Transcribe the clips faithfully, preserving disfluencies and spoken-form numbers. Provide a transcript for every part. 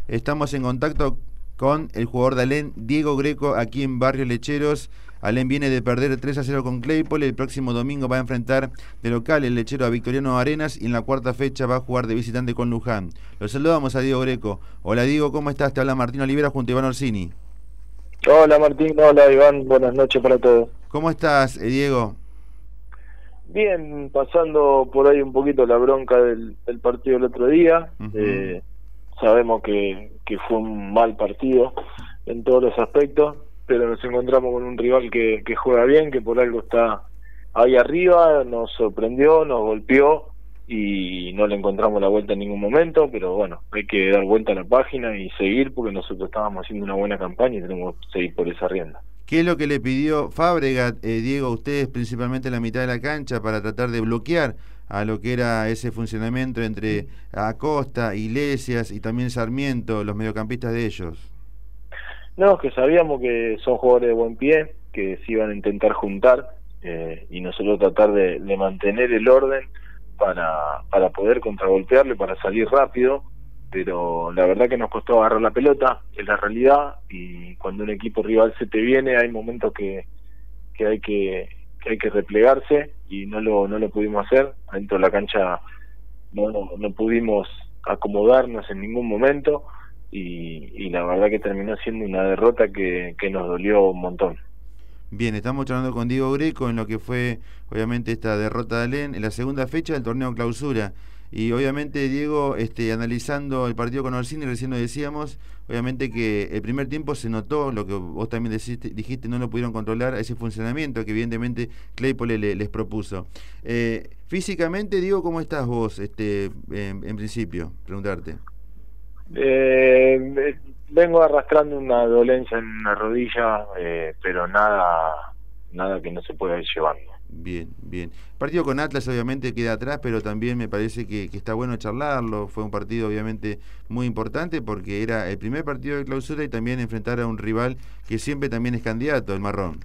Estamos en contacto con el jugador de Alén, Diego Greco, aquí en Barrio Lecheros. Alén viene de perder tres a cero con Claypole. El próximo domingo va a enfrentar de local el Lechero a Victoriano Arenas y en la cuarta fecha va a jugar de visitante con Luján. Los saludamos a Diego Greco. Hola Diego, ¿cómo estás? Te habla Martín Olivera junto a Iván Orsini. Hola Martín, hola Iván, buenas noches para todos. ¿Cómo estás, eh, Diego? Bien, pasando por ahí un poquito la bronca del, del partido el otro día. Uh-huh. eh, sabemos que, que fue un mal partido en todos los aspectos, pero nos encontramos con un rival que, que juega bien, que por algo está ahí arriba, nos sorprendió, nos golpeó y no le encontramos la vuelta en ningún momento, pero bueno, hay que dar vuelta a la página y seguir porque nosotros estábamos haciendo una buena campaña y tenemos que seguir por esa rienda. ¿Qué es lo que le pidió Fábregat, eh, Diego, a ustedes principalmente en la mitad de la cancha para tratar de bloquear a lo que era ese funcionamiento entre Acosta, Iglesias y también Sarmiento, los mediocampistas de ellos? No, que sabíamos que son jugadores de buen pie, que se iban a intentar juntar eh, y nosotros tratar de, de mantener el orden para, para poder contragolpearle, para salir rápido, pero la verdad que nos costó agarrar la pelota, es la realidad, y cuando un equipo rival se te viene hay momentos que, que hay que, que hay que replegarse y no lo, no lo pudimos hacer. Adentro de la cancha no, no, no pudimos acomodarnos en ningún momento y, y la verdad que terminó siendo una derrota que, que nos dolió un montón. Bien, estamos charlando con Diego Greco en lo que fue obviamente esta derrota de Alén en la segunda fecha del torneo Clausura. Y obviamente, Diego, este, analizando el partido con Orsini, recién lo decíamos, obviamente que el primer tiempo se notó, lo que vos también deciste, dijiste, no lo pudieron controlar, ese funcionamiento que evidentemente Claypole le, les propuso. Eh, físicamente, Diego, ¿cómo estás vos, este, en, en principio? Preguntarte. Eh, vengo arrastrando una dolencia en la rodilla, eh, pero nada, nada que no se pueda ir llevando. Bien, bien. El partido con Atlas obviamente queda atrás, pero también me parece que, que está bueno charlarlo. Fue un partido obviamente muy importante porque era el primer partido de Clausura y también enfrentar a un rival que siempre también es candidato, el Marrón.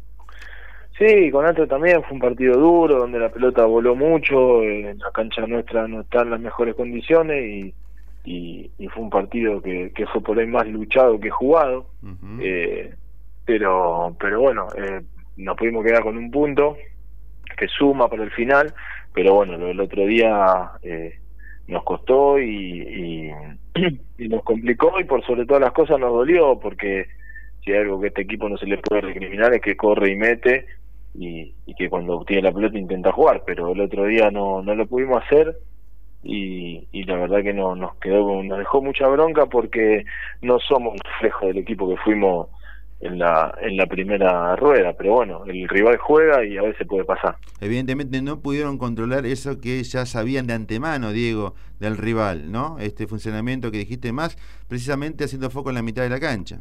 Sí, con Atlas también fue un partido duro, donde la pelota voló mucho, eh, la cancha nuestra no está en las mejores condiciones y, y, y fue un partido que, que fue por ahí más luchado que jugado. Uh-huh. eh, pero, pero bueno, eh, nos pudimos quedar con un punto que suma para el final, pero bueno, lo del otro día eh, nos costó y, y, y nos complicó y por sobre todas las cosas nos dolió, porque si hay algo que a este equipo no se le puede recriminar es que corre y mete y, y que cuando obtiene la pelota intenta jugar, pero el otro día no, no lo pudimos hacer y, y la verdad que no nos quedó, nos dejó mucha bronca porque no somos un reflejo del equipo que fuimos en la en la primera rueda, pero bueno, el rival juega y a veces puede pasar. Evidentemente no pudieron controlar eso que ya sabían de antemano, Diego, del rival, ¿no? Este funcionamiento que dijiste más, precisamente haciendo foco en la mitad de la cancha.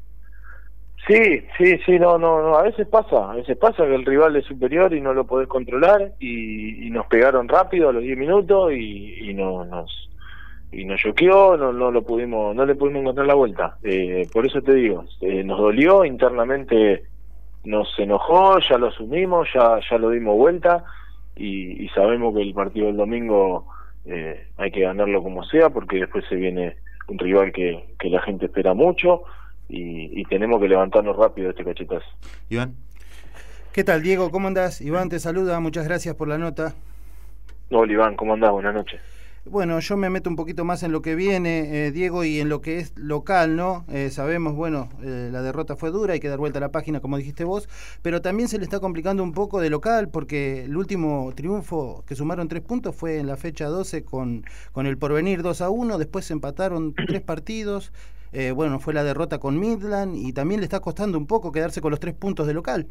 Sí, sí, sí, no, no, no, a veces pasa, a veces pasa que el rival es superior y no lo podés controlar y, y nos pegaron rápido a los diez minutos y, y no nos y nos choqueó, no, no lo pudimos, no le pudimos encontrar la vuelta. Eh, por eso te digo, eh, nos dolió, internamente nos enojó, ya lo asumimos, ya, ya lo dimos vuelta y, y sabemos que el partido del domingo eh, hay que ganarlo como sea, porque después se viene un rival que, que la gente espera mucho y, y tenemos que levantarnos rápido de este cachetazo. Iván. ¿Qué tal, Diego? ¿Cómo andás? Iván te saluda, muchas gracias por la nota. Hola Iván, ¿cómo andás? Buenas noches. Bueno, yo me meto un poquito más en lo que viene, eh, Diego, y en lo que es local, ¿no? Eh, sabemos, bueno, eh, la derrota fue dura, hay que dar vuelta a la página, como dijiste vos, pero también se le está complicando un poco de local, porque el último triunfo que sumaron tres puntos fue en la fecha doce con, con el Porvenir dos a uno, después se empataron tres partidos, eh, bueno, fue la derrota con Midland, y también le está costando un poco quedarse con los tres puntos de local.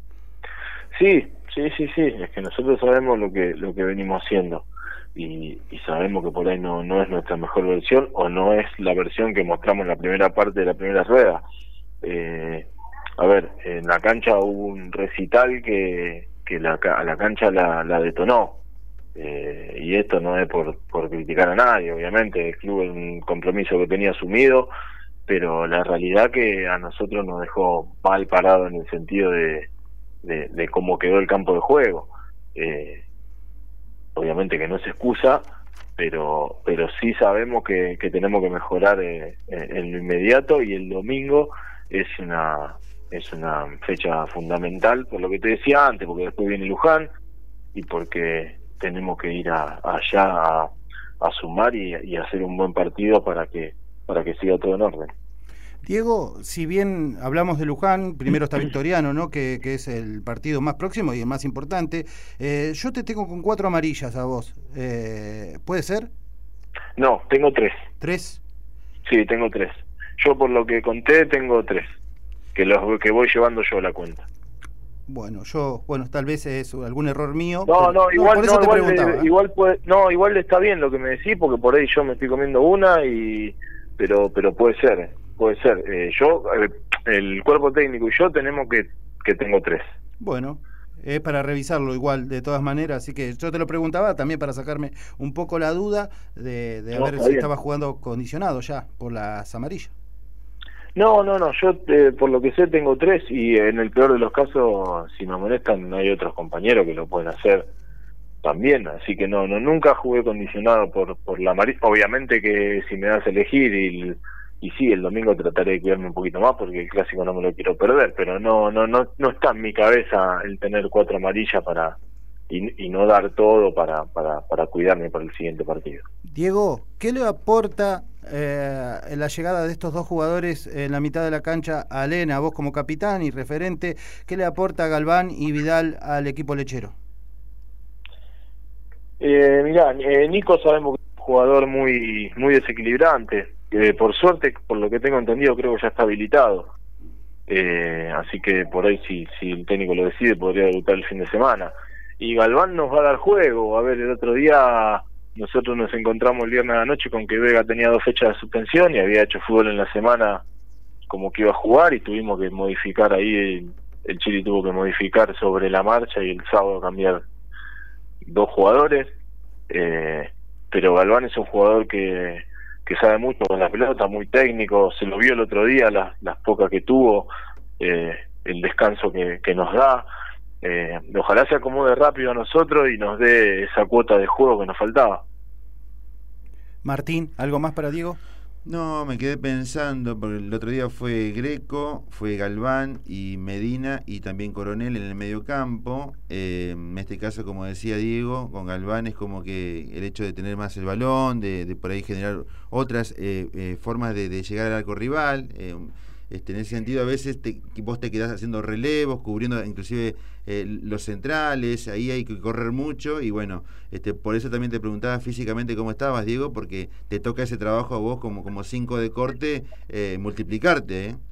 Sí, sí, sí, sí, es que nosotros sabemos lo que, lo que venimos haciendo. Y, y sabemos que por ahí no, no es nuestra mejor versión o no es la versión que mostramos en la primera parte de la primera rueda. Eh, a ver, en la cancha hubo un recital que, que la, a la cancha la, la detonó. Eh, y esto no es por, por criticar a nadie, obviamente, el club es un compromiso que tenía asumido, pero la realidad que a nosotros nos dejó mal parado en el sentido de, de, de cómo quedó el campo de juego. Eh, obviamente que no es excusa, pero pero sí sabemos que, que tenemos que mejorar eh, en lo inmediato, y el domingo es una es una fecha fundamental, por lo que te decía antes, porque después viene Luján y porque tenemos que ir a, allá a, a sumar y, y hacer un buen partido para que para que siga todo en orden. Diego, si bien hablamos de Luján, primero está Victoriano, ¿no? Que, que es el partido más próximo y el más importante. Eh, yo te tengo con cuatro amarillas a vos. Eh, ¿Puede ser? No, tengo tres. ¿Tres? Sí, tengo tres. Yo por lo que conté tengo tres, que los que voy llevando yo la cuenta. Bueno, yo, bueno, tal vez es algún error mío. No, pero, no, igual, no, por eso no, te igual, preguntaba, le, ¿eh? igual puede, no, igual está bien lo que me decís, porque por ahí yo me estoy comiendo una y, pero, pero puede ser, puede ser. Eh, yo, eh, el cuerpo técnico y yo tenemos que, que tengo tres. Bueno, es para revisarlo igual, de todas maneras, así que yo te lo preguntaba también para sacarme un poco la duda de, de No, ver está si bien. estaba jugando condicionado ya por las amarillas. No, no, no, yo eh, por lo que sé tengo tres, y en el peor de los casos, si me molestan, hay otros compañeros que lo pueden hacer también, así que no, no nunca jugué condicionado por por la amarilla. Obviamente que si me das a elegir, y, y sí, el domingo trataré de cuidarme un poquito más porque el clásico no me lo quiero perder, pero no no no no está en mi cabeza el tener cuatro amarillas para y, y no dar todo para, para, para cuidarme para el siguiente partido. Diego, ¿qué le aporta eh, la llegada de estos dos jugadores en la mitad de la cancha a Alén, a vos como capitán y referente? ¿Qué le aporta Galván y Vidal al equipo lechero? Eh, mirá, eh, Nico sabemos que es un jugador muy muy desequilibrante, eh, por suerte, por lo que tengo entendido, creo que ya está habilitado, eh, así que por ahí si, si el técnico lo decide podría debutar el fin de semana. Y Galván nos va a dar juego. A ver, el otro día nosotros nos encontramos el viernes a la noche con que Vega tenía dos fechas de suspensión y había hecho fútbol en la semana como que iba a jugar, y tuvimos que modificar ahí, el, el Chili tuvo que modificar sobre la marcha y el sábado cambiar dos jugadores, eh, pero Galván es un jugador que, que sabe mucho con la pelota, muy técnico, se lo vio el otro día, las, las pocas que tuvo, eh, el descanso que, que nos da. Eh, ojalá se acomode rápido a nosotros y nos dé esa cuota de juego que nos faltaba. Martín, ¿algo más para Diego? No, me quedé pensando, porque el otro día fue Greco, fue Galván y Medina y también Coronel en el mediocampo. Eh, en este caso, como decía Diego, con Galván es como que el hecho de tener más el balón, de, de por ahí generar otras eh, eh, formas de, de llegar al arco rival. Eh, Este, en ese sentido, a veces te, vos te quedás haciendo relevos, cubriendo inclusive eh, los centrales, ahí hay que correr mucho, y bueno, este, por eso también te preguntaba físicamente cómo estabas, Diego, porque te toca ese trabajo a vos como como cinco de corte, eh, multiplicarte, ¿eh?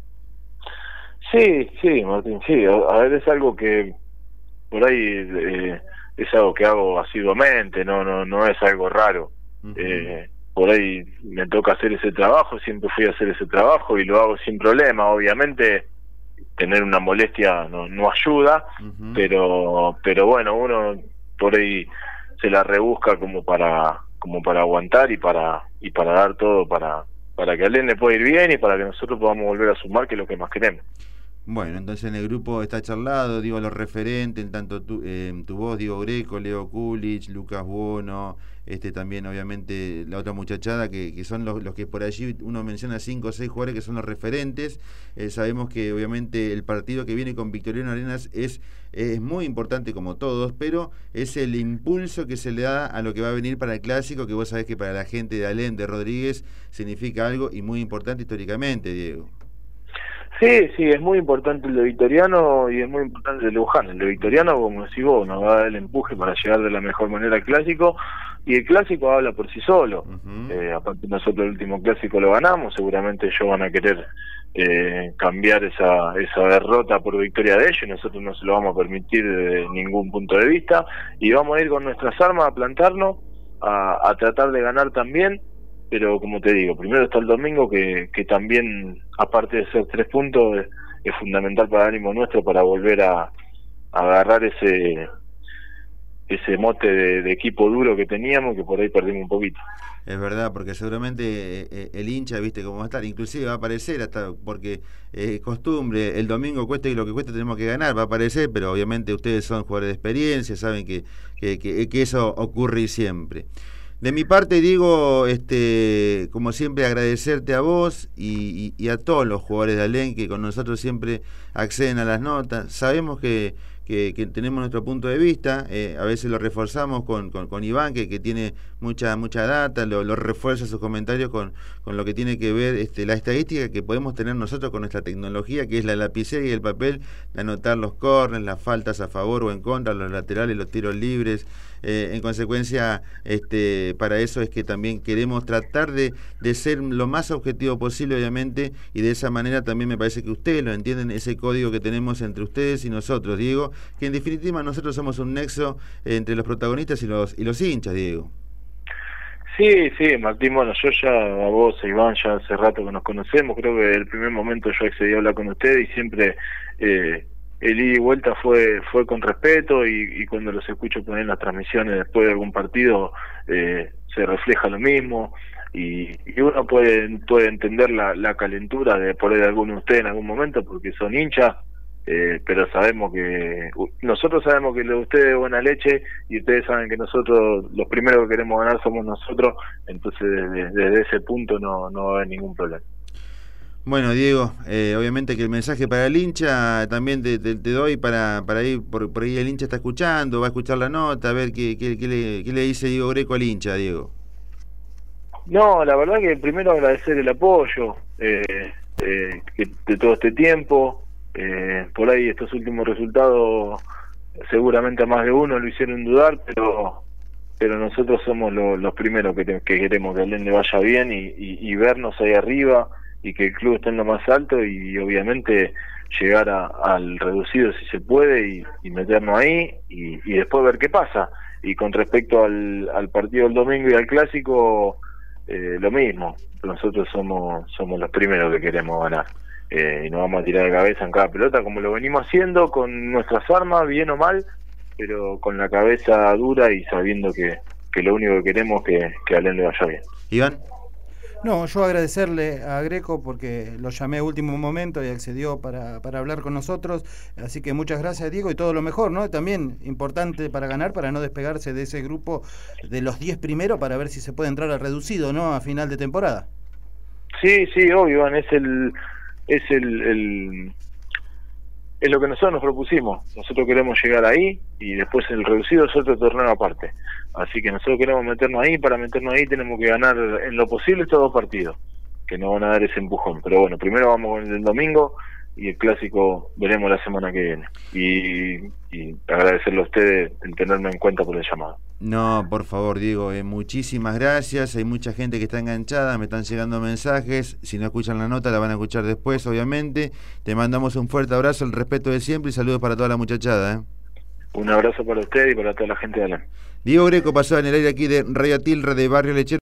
Sí, sí, Martín, sí, a, a ver, es algo que por ahí eh, es algo que hago asiduamente, no no no es algo raro. Uh-huh. eh, por ahí me toca hacer ese trabajo, siempre fui a hacer ese trabajo y lo hago sin problema. Obviamente tener una molestia no, no ayuda, uh-huh. pero pero bueno, uno por ahí se la rebusca como para como para aguantar y para y para dar todo para para que a Alén le pueda ir bien y para que nosotros podamos volver a sumar, que es lo que más queremos. Bueno, entonces en el grupo está charlado, digo, los referentes, tanto tu, eh, tu voz, Diego Greco, Leo Kulich, Lucas Buono, este también obviamente la otra muchachada, que, que son los, los que por allí uno menciona cinco o seis jugadores que son los referentes. Eh, sabemos que obviamente el partido que viene con Victoriano Arenas es, es muy importante como todos, pero es el impulso que se le da a lo que va a venir para el clásico, que vos sabés que para la gente de Alén, de Rodríguez, significa algo y muy importante históricamente, Diego. Sí, sí, es muy importante el de Victoriano y es muy importante el de Luján. El de Victoriano, como decís vos, nos va a dar el empuje para llegar de la mejor manera al clásico, y el clásico habla por sí solo. Uh-huh. eh, aparte nosotros el último clásico lo ganamos, seguramente ellos van a querer eh, cambiar esa esa derrota por victoria de ellos, y nosotros no se lo vamos a permitir desde ningún punto de vista, y vamos a ir con nuestras armas a plantarnos, a, a tratar de ganar también. Pero como te digo, primero está el domingo, que, que también, aparte de ser tres puntos, es, es fundamental para el ánimo nuestro, para volver a, a agarrar ese ese mote de, de equipo duro que teníamos, que por ahí perdimos un poquito. Es verdad, porque seguramente eh, el hincha, viste cómo va a estar, inclusive va a aparecer, hasta porque es eh, costumbre, el domingo cueste y lo que cueste tenemos que ganar, va a aparecer, pero obviamente ustedes son jugadores de experiencia, saben que, que, que, que eso ocurre siempre. De mi parte, Diego, este, como siempre, agradecerte a vos y, y, y a todos los jugadores de Alén que con nosotros siempre acceden a las notas. Sabemos que, que, que tenemos nuestro punto de vista, eh, a veces lo reforzamos con, con, con Iván, que, que tiene mucha mucha data, lo, lo refuerza sus comentarios con, con lo que tiene que ver este, la estadística que podemos tener nosotros con nuestra tecnología, que es la lapicera y el papel, de anotar los corners, las faltas a favor o en contra, los laterales, los tiros libres. Eh, en consecuencia, este, para eso es que también queremos tratar de, de ser lo más objetivo posible, obviamente, y de esa manera también me parece que ustedes lo entienden, ese código que tenemos entre ustedes y nosotros, Diego, que en definitiva nosotros somos un nexo entre los protagonistas y los, y los hinchas, Diego. Sí, sí, Martín, bueno, yo ya, a vos, a Iván, ya hace rato que nos conocemos, creo que desde el primer momento yo accedí a hablar con ustedes y siempre... Eh, el ida y vuelta fue fue con respeto y, y cuando los escucho poner las transmisiones después de algún partido eh, se refleja lo mismo y, y uno puede puede entender la, la calentura de por ahí de alguno de ustedes en algún momento porque son hinchas, eh, pero sabemos que nosotros sabemos que lo de ustedes es buena leche y ustedes saben que nosotros los primeros que queremos ganar somos nosotros, entonces desde, desde ese punto no, no va a haber ningún problema. Bueno, Diego, eh, obviamente que el mensaje para el hincha también te, te, te doy para, para ir, por, por ahí el hincha está escuchando, va a escuchar la nota, a ver qué, qué, qué, le, qué le dice Diego Greco al hincha, Diego. No, la verdad que primero agradecer el apoyo eh, eh, que, de todo este tiempo, eh, por ahí estos últimos resultados seguramente a más de uno lo hicieron dudar, pero pero nosotros somos lo, los primeros que, te, que queremos que a Alén le vaya bien y, y, y vernos ahí arriba y que el club esté en lo más alto y obviamente llegar a, al reducido si se puede y, y meternos ahí y, y después ver qué pasa. Y con respecto al, al partido del domingo y al clásico, eh, lo mismo, nosotros somos somos los primeros que queremos ganar eh, y nos vamos a tirar de cabeza en cada pelota como lo venimos haciendo con nuestras armas, bien o mal, pero con la cabeza dura y sabiendo que, que lo único que queremos es que, que a Alén le vaya bien. Iván. No, yo agradecerle a Greco porque lo llamé a último momento y accedió para, para hablar con nosotros, así que muchas gracias, Diego, y todo lo mejor, ¿no? También importante para ganar, para no despegarse de ese grupo de los diez primeros para ver si se puede entrar al reducido, ¿no? A final de temporada. Sí, sí, obvio, Iván, es el es el, el es lo que nosotros nos propusimos. Nosotros queremos llegar ahí y después el reducido es otro torneo aparte. Así que nosotros queremos meternos ahí, para meternos ahí tenemos que ganar en lo posible estos dos partidos, que nos van a dar ese empujón. Pero bueno, primero vamos con el del domingo y el clásico veremos la semana que viene. Y, y agradecerle a ustedes el tenerme en cuenta por el llamado. No, por favor, Diego, eh, muchísimas gracias. Hay mucha gente que está enganchada, me están llegando mensajes. Si no escuchan la nota, la van a escuchar después, obviamente. Te mandamos un fuerte abrazo, el respeto de siempre y saludos para toda la muchachada. ¿eh? Un abrazo para usted y para toda la gente de Alén. Diego Greco pasó en el aire aquí de Radio Tilre de Barrio Lechero.